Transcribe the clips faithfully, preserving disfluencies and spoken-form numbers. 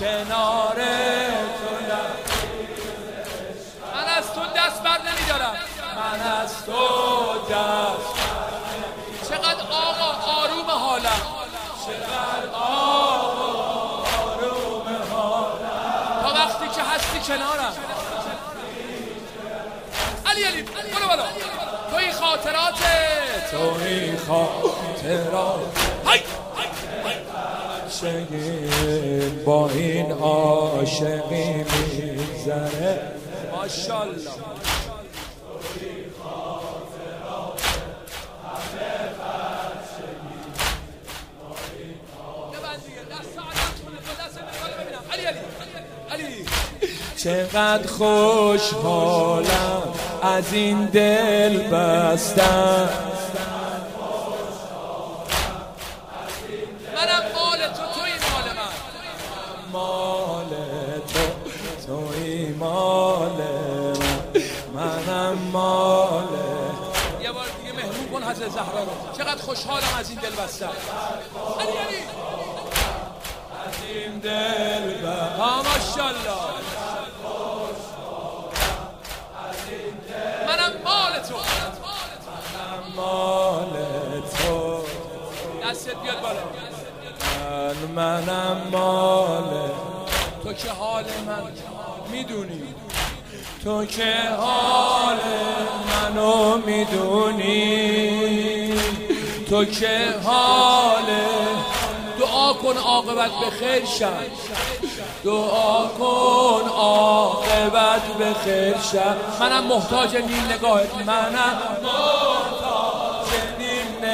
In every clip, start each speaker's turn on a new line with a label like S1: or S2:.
S1: کنار تو من از تو دست بر نمیدارم من از تو دست چقدر آقا آروم حالم چقدر آقا آروم حالم تا وقتی که هستی کنارم علی علی بلو بلو توی خاطراته توی خاطرات های عاشقی با این عاشقی میگذره ماشاءالله چقدر خوشحالم از این دل بستم منم مال تو توی مال من مال تو توی مال من منم مال یه بار دیگه مهمون کن حضرت زهرا رو چقدر خوشحالم از این دل بستم علی علی از این دل بستم ماشاءالله منم مال تو منم مال تو دستت بیاد بالا من منم مال تو که حال من میدونی تو که حال منو میدونی تو که حال دعا کن عاقبت به خیر شد دعا کن عاقبت به خیر شد منم محتاج نیم نگاهت منم محتاج نیم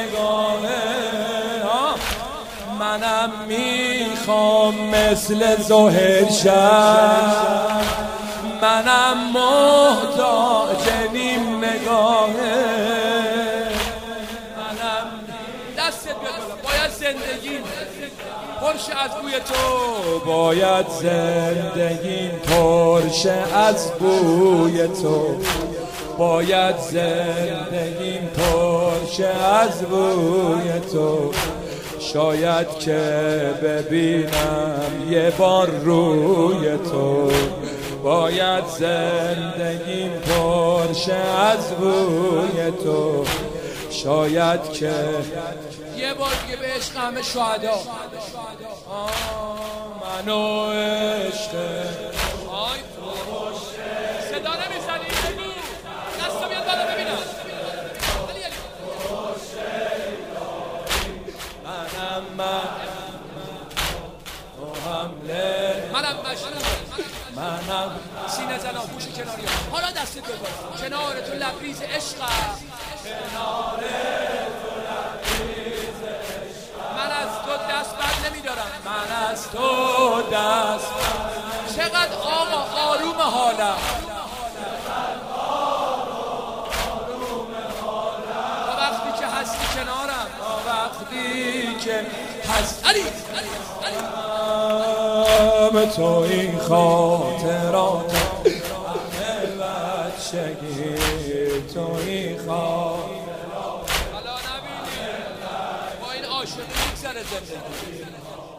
S1: نگاهت منم میخوام مثل ظهر شد منم محتاج نیم نگاهت منم دستت بیاد باید زندگی پرشه از بوی تو باید زندگی پرشه از بوی تو باید زندگی پرشه از بوی تو شاید که ببینم یه بار روی تو باید زندگی پرشه از بوی تو شاید که یه بار دیگه به عشق همه شهدا منو عشق آی صدا نمیزنی بگو دستا بیاد بالا ببینم منم من تو حمله منم مجنون منم سینه زنا گوش کناری حالا دست تو بالا کنار تو لبریز عشق کنار من از تو دست بر نمیدارم من از تو دست چقدر آقا آروم حالم تا وقتی که هستی کنارم تا وقتی که هست علی علی علی تو این خاطرات همه بچگی تو این خاطرات حالا نبینی با این عاشقی میگذره زندگی